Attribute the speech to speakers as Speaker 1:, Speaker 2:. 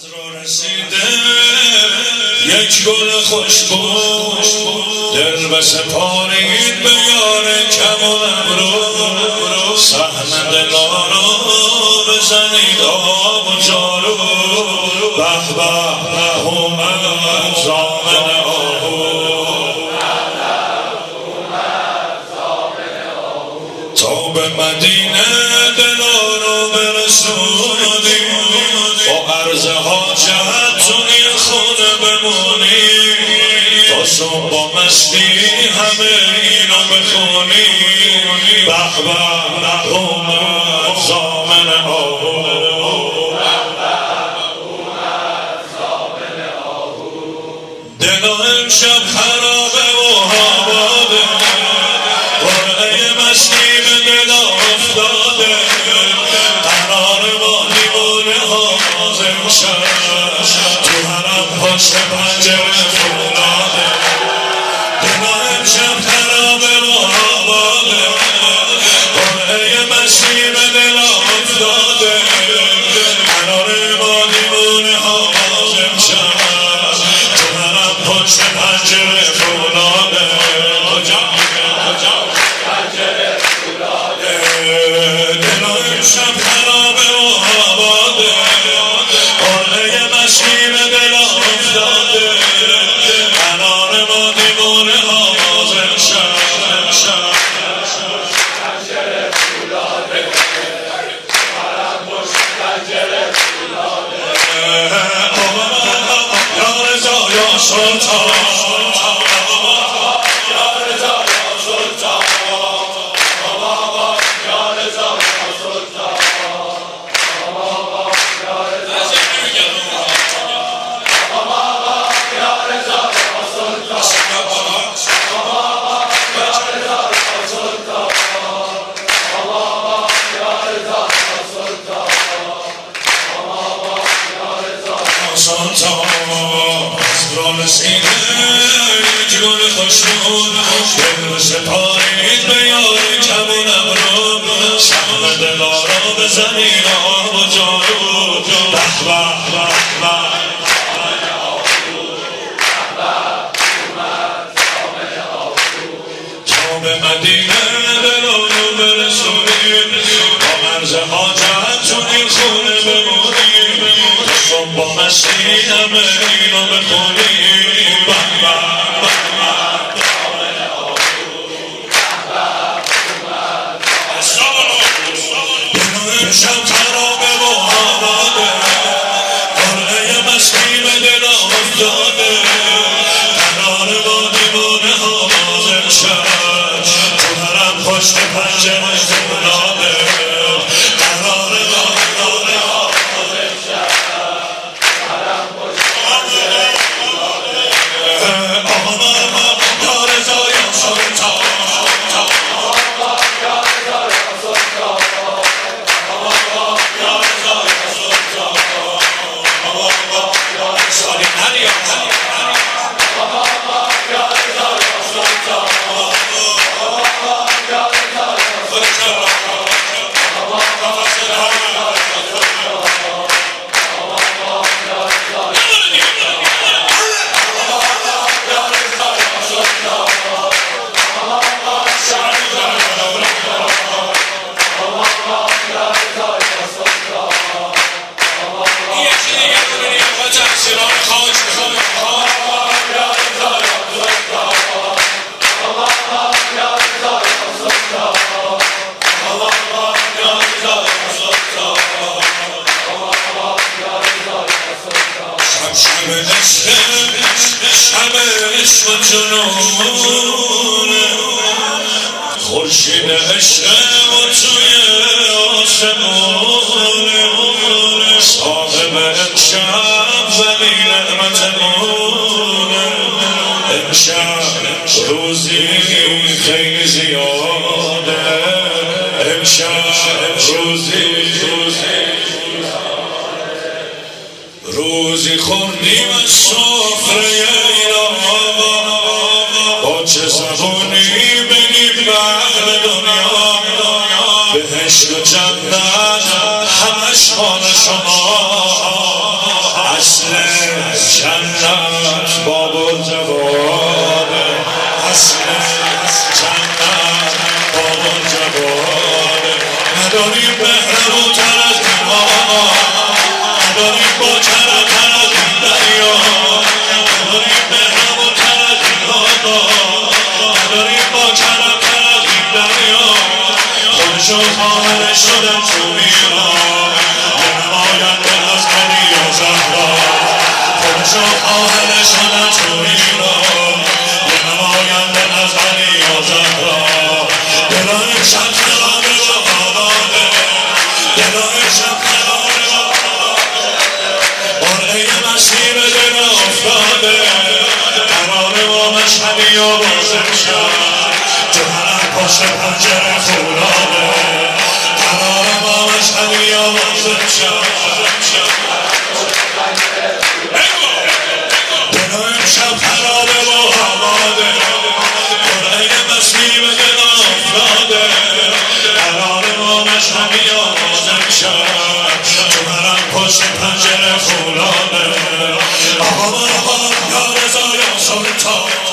Speaker 1: از راه رسیده یک گل خوشبو دل بسپارید به یار کم و ابرو صحن دلا رو بزنید آب و جارو به به اومد زامن آهو تا به مدینه دلا رو برسونیم با عرض حاجت تو این خونه بمونی تا صبح با مستی همه اینو بخونی به به اومد زامن آهو دلا امشب خرابه و آباده قرعه مستی به دلا افتاده قرار با دیوانه ها امشب تو حرم پشت پنجره فولاده دلا امشب خرابه و آباده قرعه مستی به دلا افتاده قرار با دیوانه ها امشب تو حرم پشت پنجره فولاده شب خرابه و آباده قرعه مستی به دل افتاده قرار ما دیوانه آواز امشب پنجره فولاده حرم پشت پنجره فولاده یا رضا یا سلطان رسیده یک گل خوشبو دل سپارید به یار کم و ابرو صحن دلا را بزنید آب و جارو به به به تا به مدینه دلا رو برسونید با مرز حاجت تو این خونه بمونید صبح با مستی همه اینو بخونید شب خرابه و آباده قرعه مستی به دل افتاده قرار با دیوانه ها باز امشب تو حرم پشت پنجره فولاده قرار با دیوانه ها باز امشب حرم پشت پنجره فولاده یا رضا یا سلطان شب عشق و جنونه خورشید عشق و توی آسمونه صاحب امشب ولی نعمتمونه امشب روزی خیلی زیاده امشب روزی خوردیم از سفره ایران با چه زبونی بگیم به اهل دنیا بهشت و جنت همش مال شما با کرد این دریا نداریم مهرم و کرد این آقا نداریم با کرد این دریا خودشون خواهر شدن تو ایران یه نماینده از علی و زهرا خودشون خواهر شدن تو ایران یه نماینده از علی و زهرا دلای شب خرابه و آباده دلای شب خرابه و قرعه مسیر دل افتاده قرار با مشهدی و بازم شد تو هرم پشت پنجره خولاده قرار با مشهدی و بازم شد دلای شب خرابه و آباده قرعه مسیر دل افتاده قرار با مشهدی و بازم شد تو هرم پشت پنجره خولاده آقا مرحبا یا رضا یا سلطان